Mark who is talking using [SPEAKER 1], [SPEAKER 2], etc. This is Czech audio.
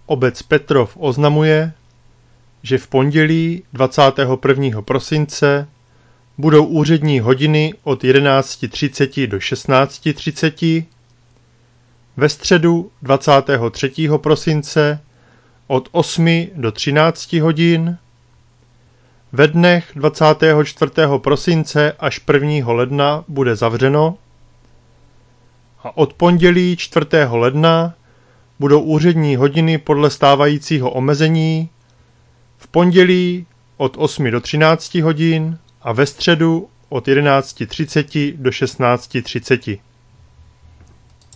[SPEAKER 1] Obec Petrov oznamuje, že v pondělí 21. prosince budou úřední hodiny od 11:30 do 16:30, ve středu 23. prosince od 8 do 13 hodin, ve dnech 24. prosince až 1. ledna bude zavřeno a od pondělí 4. ledna budou úřední hodiny podle stávajícího omezení v pondělí od 8 do 13 hodin a ve středu od 11:30 do 16:30.